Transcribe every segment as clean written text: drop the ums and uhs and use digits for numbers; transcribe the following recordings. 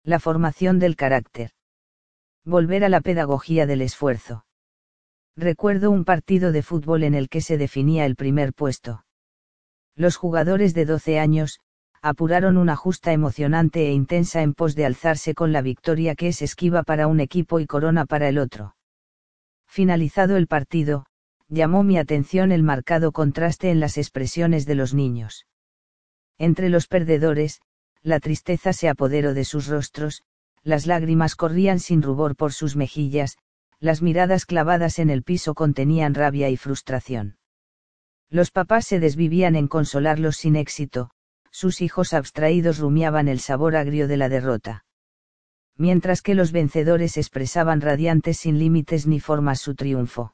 La formación del carácter. Volver a la pedagogía del esfuerzo. Recuerdo un partido de fútbol en el que se definía el primer puesto. Los jugadores de 12 años, apuraron una justa emocionante e intensa en pos de alzarse con la victoria que es esquiva para un equipo y corona para el otro. Finalizado el partido, llamó mi atención el marcado contraste en las expresiones de los niños. Entre los perdedores, la tristeza se apoderó de sus rostros, las lágrimas corrían sin rubor por sus mejillas, las miradas clavadas en el piso contenían rabia y frustración. Los papás se desvivían en consolarlos sin éxito, sus hijos abstraídos rumiaban el sabor agrio de la derrota. Mientras que los vencedores expresaban radiantes sin límites ni formas su triunfo.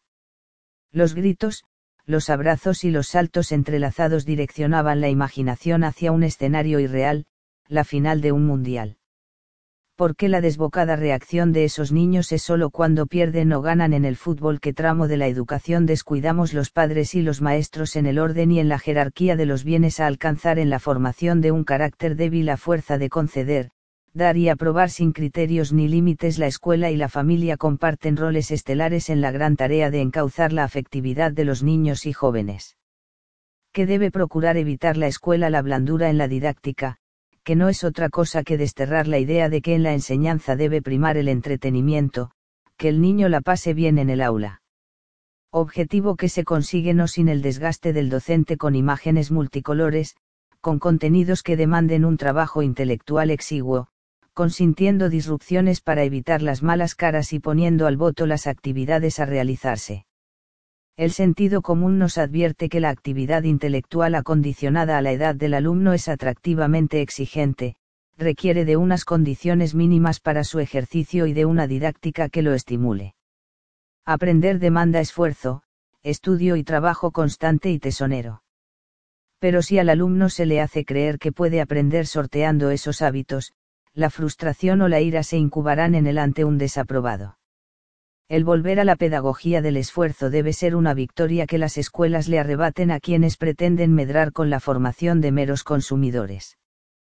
Los gritos, los abrazos y los saltos entrelazados direccionaban la imaginación hacia un escenario irreal, la final de un mundial. ¿Por qué la desbocada reacción de esos niños es solo cuando pierden o ganan en el fútbol? ¿Qué tramo de la educación descuidamos los padres y los maestros en el orden y en la jerarquía de los bienes a alcanzar en la formación de un carácter débil a fuerza de conceder, dar y aprobar sin criterios ni límites? La escuela y la familia comparten roles estelares en la gran tarea de encauzar la afectividad de los niños y jóvenes. ¿Qué debe procurar evitar la escuela? La blandura en la didáctica, que no es otra cosa que desterrar la idea de que en la enseñanza debe primar el entretenimiento, que el niño la pase bien en el aula. Objetivo que se consigue no sin el desgaste del docente con imágenes multicolores, con contenidos que demanden un trabajo intelectual exiguo, consintiendo disrupciones para evitar las malas caras y poniendo al voto las actividades a realizarse. El sentido común nos advierte que la actividad intelectual acondicionada a la edad del alumno es atractivamente exigente, requiere de unas condiciones mínimas para su ejercicio y de una didáctica que lo estimule. Aprender demanda esfuerzo, estudio y trabajo constante y tesonero. Pero si al alumno se le hace creer que puede aprender sorteando esos hábitos, la frustración o la ira se incubarán en él ante un desaprobado. El volver a la pedagogía del esfuerzo debe ser una victoria que las escuelas le arrebaten a quienes pretenden medrar con la formación de meros consumidores.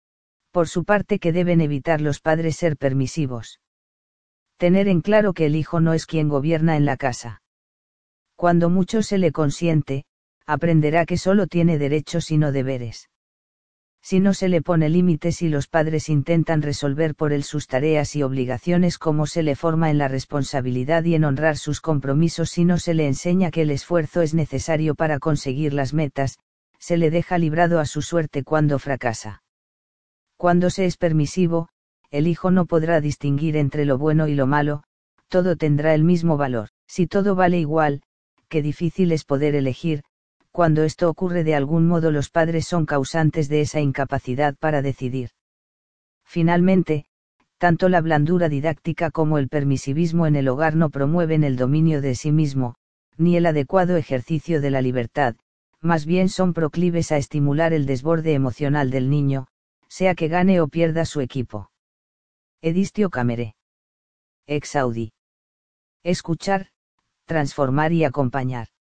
Por su parte, que deben evitar los padres ser permisivos. Tener en claro que el hijo no es quien gobierna en la casa. Cuando mucho se le consiente, aprenderá que solo tiene derechos y no deberes. Si no se le pone límites y los padres intentan resolver por él sus tareas y obligaciones, como se le forma en la responsabilidad y en honrar sus compromisos, si no se le enseña que el esfuerzo es necesario para conseguir las metas, se le deja librado a su suerte cuando fracasa. Cuando se es permisivo, el hijo no podrá distinguir entre lo bueno y lo malo, todo tendrá el mismo valor. Si todo vale igual, qué difícil es poder elegir. Cuando esto ocurre, de algún modo los padres son causantes de esa incapacidad para decidir. Finalmente, tanto la blandura didáctica como el permisivismo en el hogar no promueven el dominio de sí mismo, ni el adecuado ejercicio de la libertad, más bien son proclives a estimular el desborde emocional del niño, sea que gane o pierda su equipo. Edistio Camere. Ex Audi. Escuchar, transformar y acompañar.